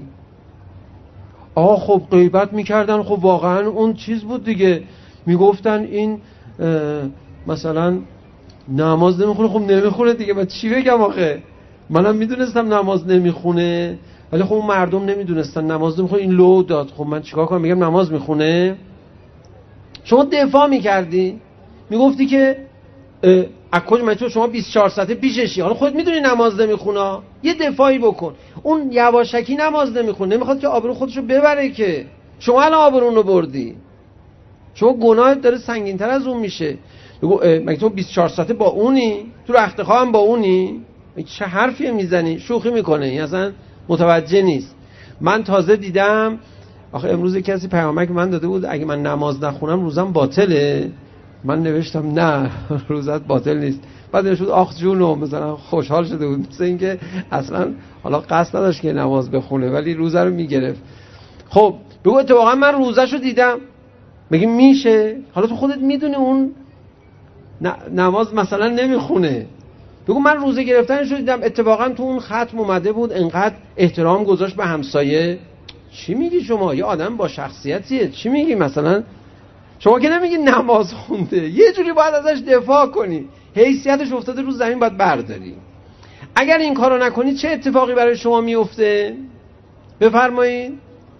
خب غیبت میکردن، خب واقعا اون چیز بود دیگه. میگفتن این مثلا نماز نمیخونه. خب نمیخونه دیگه، من چی بگم آخه؟ منم میدونستم نماز نمیخونه، ولی خب اون مردم نمیدونستن نماز نمیخونه. این لو داد، خب من چیکار کنم؟ میگم نماز میخونه. شما دفاع میکردی، میگفتی که اکوج من تو شما 24 ساعته پیششی، حالا خودت میدونی نماز نمیخونه، یه دفاعی بکن. اون یواشکی نماز نمیخونه، نمیخواد که آبرو خودشو ببره، که شما الان آبرو رو بردی، شما گناهت داره سنگین‌تر از اون میشه. بگو مگه تو 24 ساعته با اونی؟ تو رختخواه هم با اونی؟ چه حرفی میزنی؟ شوخی میکنه، این اصلا متوجه نیست. من تازه دیدم آخه امروز کسی پیامک من داده بود اگه من نماز نخونم روزم باطله. من نوشتم نه روزت باطل نیست. بعد نشد آخ جونو مثلا خوشحال شده بود، مثل اینکه اصلا حالا قصد نداشت که نماز بخونه ولی روزه رو میگرفت. خب بگو اتفاقا من روزه‌شو دیدم. میگی میشه؟ حالا تو خودت میدونی اون نماز مثلا نمیخونه. بگو من روزه گرفتنشو دیدم، اتفاقا تو اون ختم اومده بود، انقدر احترام گذاشت به همسایه. چی میگی شما؟ یه آدم با شخصیتیه، چی میگی؟ مثلا شما که نمیگی نماز خونده، یه جوری باید ازش دفاع کنی، حیثیتش افتاده رو زمین باید برداری. اگر این کارو نکنی چه اتفاقی برای شما میفته؟ بفرمایید.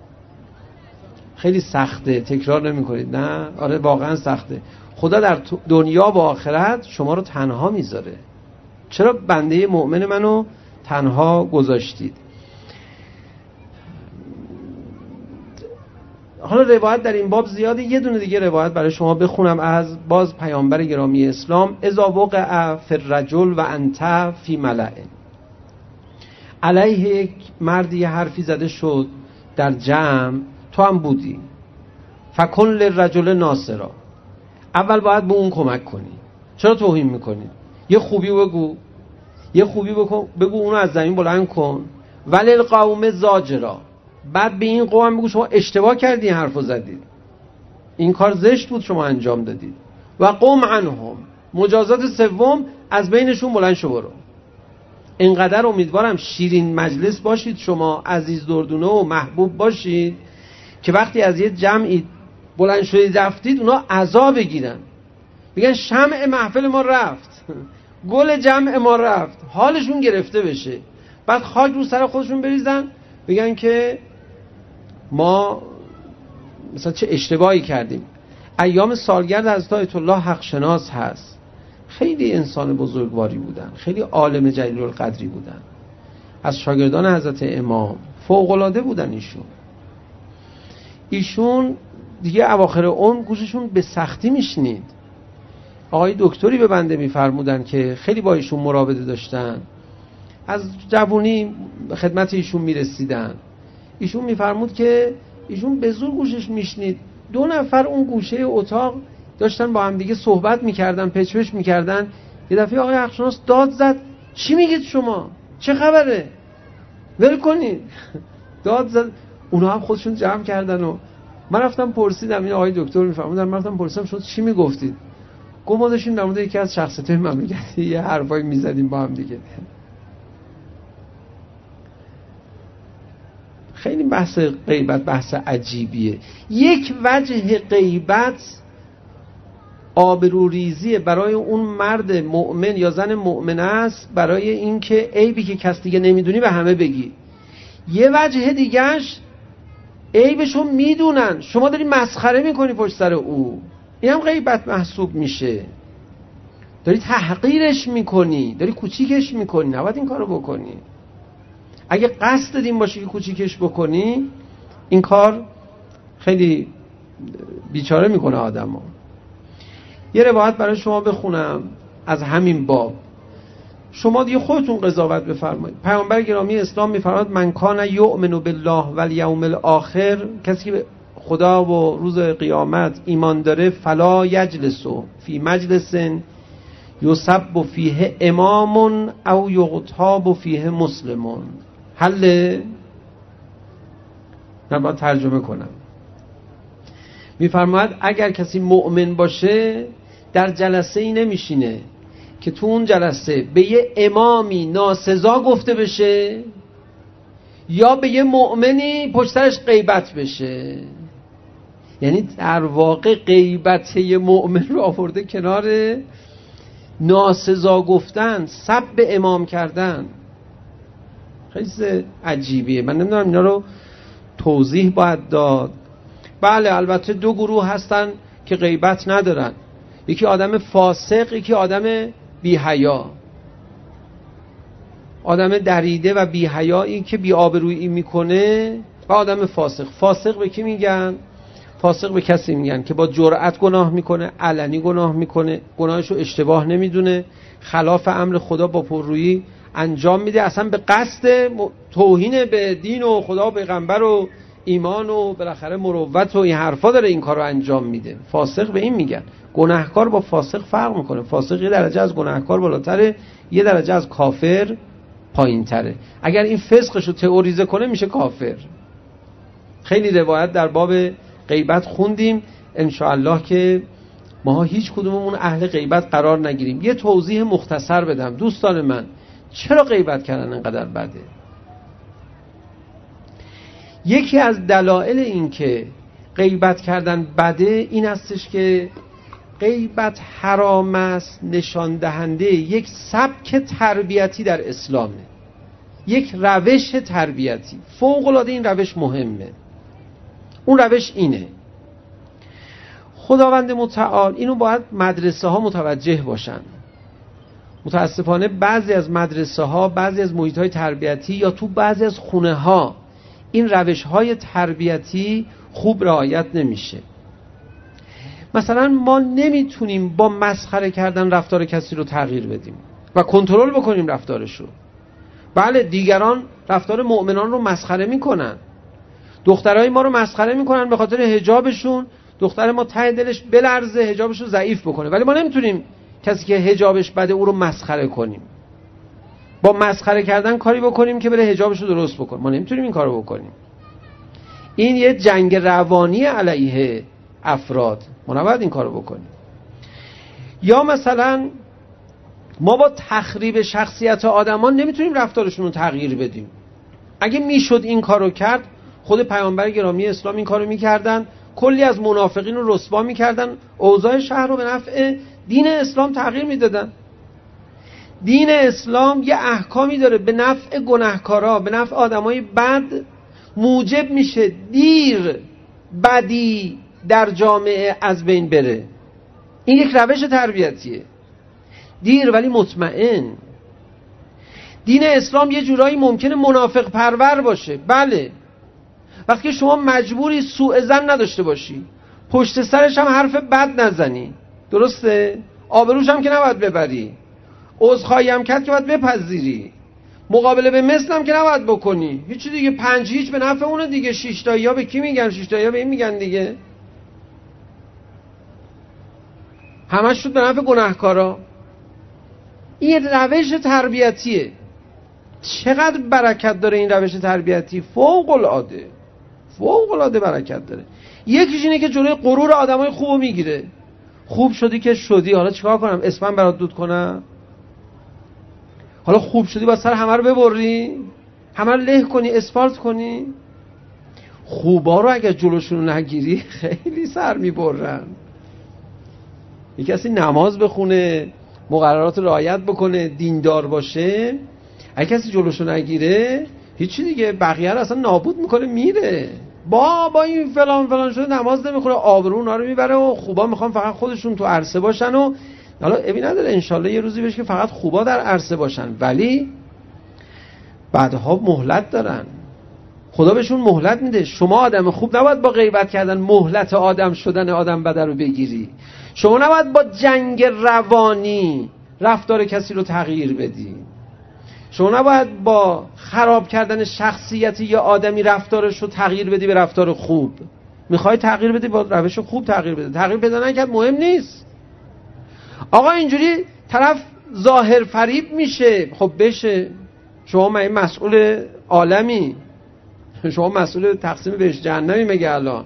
خیلی سخته، تکرار نمی کنید. نه آره واقعا سخته. خدا در دنیا و آخرت شما رو تنها میذاره. چرا بنده مؤمن منو تنها گذاشتید؟ حالا روایت در این باب زیاده. یه دونه دیگه روایت برای شما بخونم از باز پیامبر گرامی اسلام. اذا وقع فی الرجل و انت فی ملأ. علیه یک مردی یه حرفی زده شد در جمع، تو هم بودی. فکن للرجل ناصرا، اول باید به اون کمک کنی. چرا توهین میکنی؟ یه خوبی بگو، یه خوبی بگو اونو از زمین بلند کن. ولی القوم زاجرا، بعد به این قوم بگو شما اشتباه کردی، این حرفو زدید، این کار زشت بود شما انجام دادید. و قوم عنهم، مجازات سوم از بینشون بلند شو برو. اینقدر امیدوارم شیرین مجلس باشید شما، عزیز دردونه و محبوب باشید که وقتی از یه جمعی بلند شدید رفتید اونا عزا بگیرن، بگن شمع محفل ما رفت، گل جمع ما رفت، حالشون گرفته بشه. بعد خاک رو سر خودشون بریزن، بگن که ما مثلا چه اشتباهی کردیم. ایام سالگرد حضرت آیت الله حق شناس هست. خیلی انسان بزرگواری بودن، خیلی عالم جلیل القدری بودن، از شاگردان حضرت امام، فوق‌العاده بودن. ایشون دیگه اواخر عمر گوششون به سختی میشنید. آقای دکتری به بنده میفرمودن که خیلی با ایشون مراوده داشتن، از جوونی خدمت ایشون میرسیدن. ایشون میفرمود که ایشون به زور گوشش میشنید. 2 نفر اون گوشه اتاق داشتن با هم دیگه صحبت میکردن، پچ‌پچ میکردن. یه دفعه آقای حقشناس داد زد، چی میگید شما؟ چه خبره؟ ول کنید. داد زد. اونا هم خودشون جمع کردن و من رفتم پرسیدم. این آقای دکتر میفرمودن، من رفتم پرسیدم شما چی میگفتید؟ گفت ما داشتیم در مورد یکی از شخصیت‌های مملکتی یه حرفایی میزدیم با هم دیگه. خیلی بحث غیبت بحث عجیبیه. یک وجه غیبت آبروریزیه برای اون مرد مؤمن یا زن مؤمنه است، برای اینکه عیبی که کس دیگه نمیدونی به همه بگی. یه وجه دیگهش عیبشو میدونن، شما داری مسخره میکنی پشت سر او، این هم غیبت محسوب میشه. داری تحقیرش میکنی، داری کوچیکش میکنی، نباید این کارو بکنی. اگه قصد دین باشه که کوچیکش بکنی، این کار خیلی بیچاره میکنه آدمو. یه روایت برای شما بخونم از همین باب، شما دیگه خودتون قضاوت بفرمایید. پیامبر گرامی اسلام میفرماد من کان یؤمن بالله والیوم الاخر، کسی که به خدا و روز قیامت ایمان داره، فلا یجلس فی مجلس یسب فیه امام او یغتاب فیه مسلمون. حل من باید ترجمه کنم. میفرماید اگر کسی مؤمن باشه در جلسه ای نمیشینه که تو اون جلسه به یه امامی ناسزا گفته بشه یا به یه مؤمنی پشت سرش غیبت بشه. یعنی در واقع غیبت یه مؤمن رو آورده کنار ناسزا گفتن، سب به امام کردن. خیلی عجیبیه. من نمیدونم اینا رو توضیح باید داد. بله البته دو گروه هستن که غیبت ندارن، یکی آدم فاسق، یکی آدم بی‌حیا. آدم دریده و بی‌حیایی که بی‌آبرویی میکنه و آدم فاسق. فاسق به کی میگن؟ فاسق به کسی میگن که با جرأت گناه میکنه، علنی گناه میکنه، گناهشو اشتباه نمیدونه، خلاف امر خدا با پررویی انجام میده، اصلا به قصد توهین به دین و خدا و پیغمبر و ایمان و بالاخره مروت و این حرفا داره این کارو انجام میده. فاسق به این میگن. گناهکار با فاسق فرق میکنه. فاسق یه درجه از گناهکار بالاتره، یه درجه از کافر پایینتره. اگر این فسقشو تئوریزه کنه میشه کافر. خیلی روایت در باب غیبت خوندیم، انشاءالله که ما هیچ کدوممون اهل غیبت قرار نگیریم. یه توضیح مختصر بدم دوستان من، چرا غیبت کردن انقدر بده؟ یکی از دلایل این که غیبت کردن بده این هستش که غیبت حرام است، نشان دهنده یک سبک تربیتی در اسلامه، یک روش تربیتی. فوق العاده این روش مهمه. اون روش اینه، خداوند متعال اینو باید مدرسه ها متوجه باشن. متاسفانه بعضی از مدرسه ها، بعضی از محیط های تربیتی یا تو بعضی از خونه ها این روش های تربیتی خوب رعایت نمیشه. مثلا ما نمیتونیم با مسخره کردن رفتار کسی رو تغییر بدیم و کنترل بکنیم رفتارش رو. بله دیگران رفتار مؤمنان رو مسخره میکنن، دخترای ما رو مسخره میکنن به خاطر حجابشون، دختر ما ته دلش بلرزه حجابش رو ضعیف بکنه، ولی ما نمیتونیم کسی که حجابش بده او رو مسخره کنیم، با مسخره کردن کاری بکنیم که بره حجابش رو درست بکنه. ما نمیتونیم این کارو بکنیم. این یه جنگ روانی علیه افراد، ما نباید این کارو بکنیم. یا مثلا ما با تخریب شخصیت آدمان نمیتونیم رفتارشون رو تغییر بدیم. اگه میشد این کارو کرد، خود پیامبر گرامی اسلام این کارو میکردن، کلی از منافقین رو رسوا میکردن، اوضاع شهر رو به نفع دین اسلام تغییر میدادن. دین اسلام یه احکامی داره به نفع گناهکارا، به نفع آدمای بد، موجب میشه دیر بدی در جامعه از بین بره. این یک روش تربیتیه، دیر ولی مطمئن. دین اسلام یه جورایی ممکنه منافق پرور باشه، بله، وقتی شما مجبوری سوء ظن نداشته باشی، پشت سرش هم حرف بد نزنی، درسته؟ آبروش هم که نباید ببری، عذرخواهی هم کرد که باید بپذیری، مقابله به مثل هم که نباید بکنی، هیچ دیگه. 5 به نفع اونه دیگه. 6 تایی‌ها به کی میگن؟ 6 تایی‌ها به این میگن دیگه. همش شد به نفع گناهکارا. این روش تربیتیه. چقدر برکت داره این روش تربیتی، فوق العاده، فوق العاده برکت داره. یکیش اینه که جلوی غرور آدمای خوبو میگیره. خوب شدی که شدی، حالا چیکار کنم؟ اسمم برات دود کنم؟ حالا خوب شدی با سر همه رو ببری؟ همه رو له کنی، اسفالت کنی؟ خوبا رو اگر جلوشون نگیری خیلی سر میبرن. یک کسی نماز بخونه، مقررات رعایت بکنه، دیندار باشه، اگه کسی جلوشو نگیره هیچی دیگه، بقیه رو اصلا نابود میکنه، میره. با این فلان شده نماز نمیخوره، آبرو اونا رو میبره و خوبا میخوان فقط خودشون تو عرصه باشن و حالا ابی نداره انشالله یه روزی بشه که فقط خوبا در عرصه باشن، ولی بعدها مهلت دارن، خدا بهشون مهلت میده. شما آدم خوب نباید با غیبت کردن مهلت آدم شدن آدم بد رو بگیری. شما نباید با جنگ روانی رفتار کسی رو تغییر بدی. شما نباید با خراب کردن شخصیت یه آدمی رفتارش رو تغییر بدی به رفتار خوب. میخوای تغییر بدی با روش خوب تغییر بده. تغییر پیدا نکرد مهم نیست. آقا اینجوری طرف ظاهر فریب میشه، خب بشه. شما مسئول عالمی، شما مسئول تقسیم بهش جهنمی مگه الان؟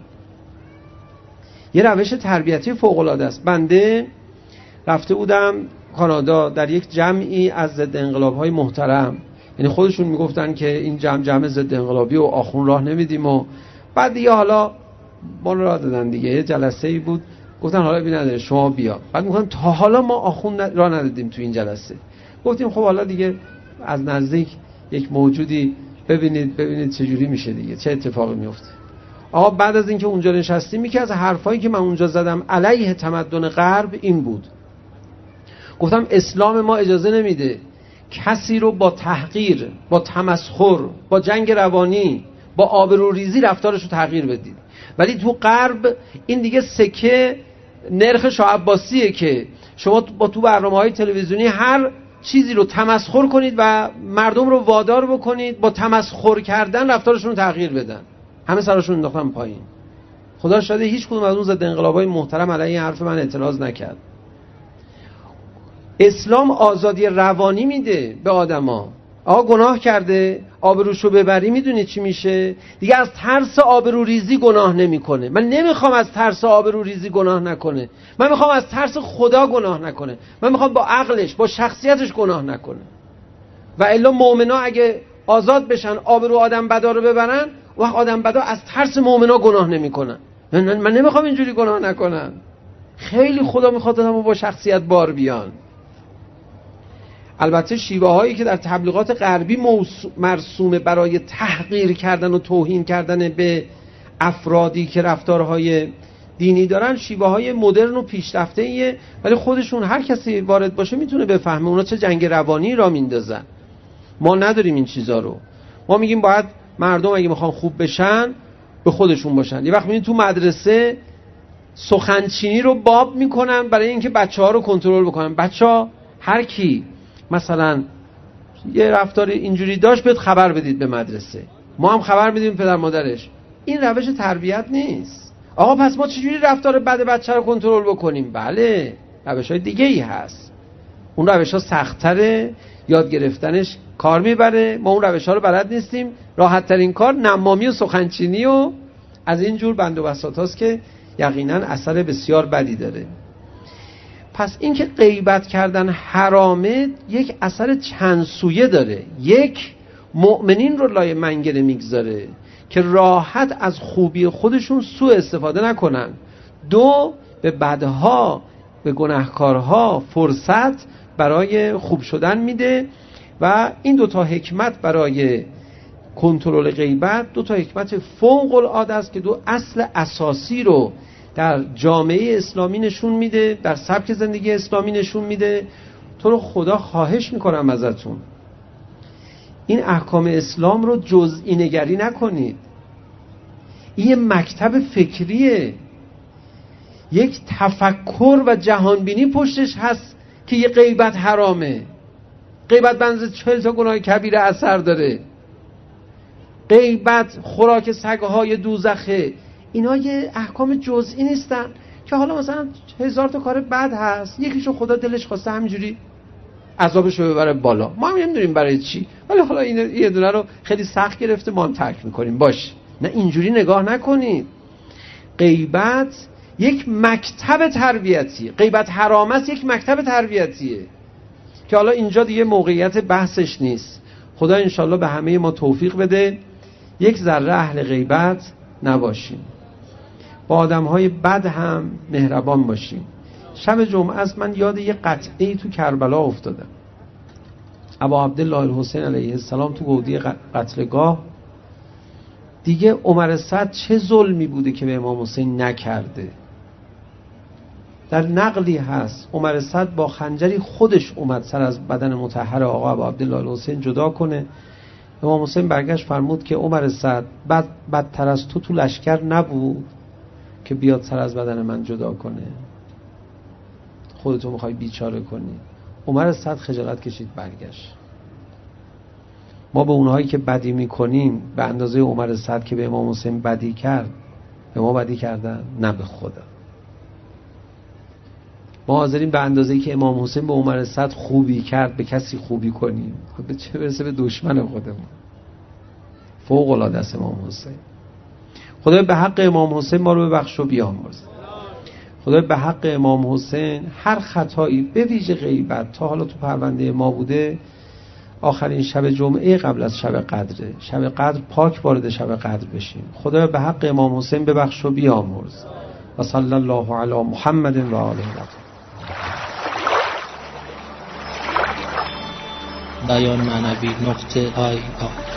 یه روش تربیتی فوق العاده است. بنده رفته بودم کانادا در یک جمعی از ضد انقلاب‌های محترم، یعنی خودشون میگفتن که این جمع ضد انقلابی و آخون راه نمیدیم و بعد دیگه حالا ما رو راه دادن دیگه. یه جلسه‌ای بود گفتن حالا ببین نداره شما بیا، بعد میگن تا حالا ما آخون راه ندادیم تو این جلسه. گفتیم خب حالا دیگه از نزدیک یک موجودی ببینید چه جوری میشه دیگه، چه اتفاقی میفته. آقا بعد از اینکه اونجا نشستیم یکی از حرفایی که من اونجا زدم علیه تمدن غرب این بود. گفتم اسلام ما اجازه نمیده کسی رو با تحقیر، با تمسخر، با جنگ روانی، با آبروریزی رفتارش رو تغییر بدید. ولی تو غرب این دیگه سکه نرخ شاه عباسیه که شما با تو برنامه‌های تلویزیونی هر چیزی رو تمسخر کنید و مردم رو وادار بکنید با تمسخر کردن رفتارشون رو تغییر بدن. همه سرشون انداختن پایین. خدا شاده هیچ کدوم از اون ضد انقلابای محترم علیه این حرف من اعتراض نکرد. اسلام آزادی روانی میده به آدما. آقا گناه کرده آبروشو ببری میدونی چی میشه؟ دیگه از ترس آبروریزی گناه نمیکنه. من نمیخوام از ترس آبروریزی گناه نکنه، من میخوام از ترس خدا گناه نکنه، من میخوام با عقلش با شخصیتش گناه نکنه. و الا مؤمنا اگه آزاد بشن آبرو آدم بدا رو ببرن، وقت آدم بدا از ترس مؤمنا گناه نمیکنن. من نمیخوام اینجوری گناه نکنن. خیلی خدا میخواد آدمو با شخصیت بار بیان. البته شیوه هایی که در تبلیغات غربی مرسومه برای تحقیر کردن و توهین کردن به افرادی که رفتارهای دینی دارن شیوه های مدرن و پیشرفته ایه، ولی خودشون هر کسی وارد باشه میتونه بفهمه اونا چه جنگ روانی را میندازن. ما نداریم این چیزا رو. ما میگیم باید مردم اگه میخوان خوب بشن به خودشون باشن. یه وقت میبینید تو مدرسه سخنچینی رو باب میکنن برای اینکه بچه‌ها رو کنترل بکنن. بچه‌ها هر کی مثلا یه رفتار اینجوری داشت بهت خبر بدید به مدرسه، ما هم خبر میدیم پدر مادرش. این روش تربیت نیست. آقا پس ما چجوری رفتار بد بچه رو کنترل بکنیم؟ بله روش‌های دیگه ای هست. اون روش‌ها سخت‌تره، یاد گرفتنش کار میبره. ما اون روش‌ها رو بلد نیستیم. راحت ترین کار نمامی و سخنچینی و از این جور بند و بساطاست که یقینا اثر بسیار بدی داره. پس این که غیبت کردن حرامه یک اثر چند سویه داره. یک، مؤمنین رو لای منگنه میگذاره که راحت از خوبی خودشون سوء استفاده نکنن. دو، به بدها، به گناهکارها فرصت برای خوب شدن میده. و این دوتا حکمت برای کنترل غیبت دوتا حکمت فوق العاده است که دو اصل اساسی رو در جامعه اسلامی نشون میده، در سبک زندگی اسلامی نشون میده. تو رو خدا خواهش میکنم ازتون این احکام اسلام رو جزئی نگری نکنید. این یه مکتب فکریه، یک تفکر و جهانبینی پشتش هست که یه غیبت حرامه. غیبت بنز 40 تا گناه کبیره اثر داره. غیبت خوراک سگهای دوزخه. اینا یه احکام جزئی نیستن که حالا مثلا 1000 تا کار بد هست، یکیشو خدا دلش خواسته همینجوری عذابشو ببره بالا، ما هم نمیدونیم برای چی، ولی حالا این یه دونه رو خیلی سخت گرفته ما هم ترک میکنیم. باش، نه اینجوری نگاه نکنید. غیبت یک مکتب تربیتی. غیبت حرام است، یک مکتب تربیتیه که حالا اینجا دیگه موقعیت بحثش نیست. خدا انشالله به همه ما توفیق بده یک ذره اهل غیبت نباشیم، با آدم‌های بد هم مهربان باشیم. شب جمعه است، من یاد یه قطعه تو کربلا افتادم. ابا عبدالله الحسین علیه السلام تو گودی قتلگاه دیگه عمر صدر چه ظلمی بوده که به امام حسین نکرده. در نقلی هست عمر صدر با خنجری خودش اومد سر از بدن مطهر آقا ابا عبدالله الحسین جدا کنه. امام حسین برگشت فرمود که عمر صدر بدتر از تو لشکر نبود که بیاد سر از بدن من جدا کنه، خودتو میخوای بیچاره کنی. عمر صدر خجالت کشید برگشت. ما به اونهایی که بدی میکنیم به اندازه عمر صدر که به امام حسین بدی کرد، به ما بدی کردن؟ نه به خدا. ما حاضرین به اندازه‌ای که امام حسین به عمر صدر خوبی کرد به کسی خوبی کنیم، به چه برسه به دشمن خودمون. فوق العاده است امام حسین. خدای به حق امام حسین ما رو ببخش و بیامرز. خدای به حق امام حسین هر خطایی به ویژه غیبت تا حالا تو پرونده ما بوده، آخرین شب جمعه قبل از شب قدره، شب قدر پاک وارد شب قدر بشیم. خدای به حق امام حسین ببخش و بیامرز. و صلی الله علی محمد و آله بیان معنوی .IR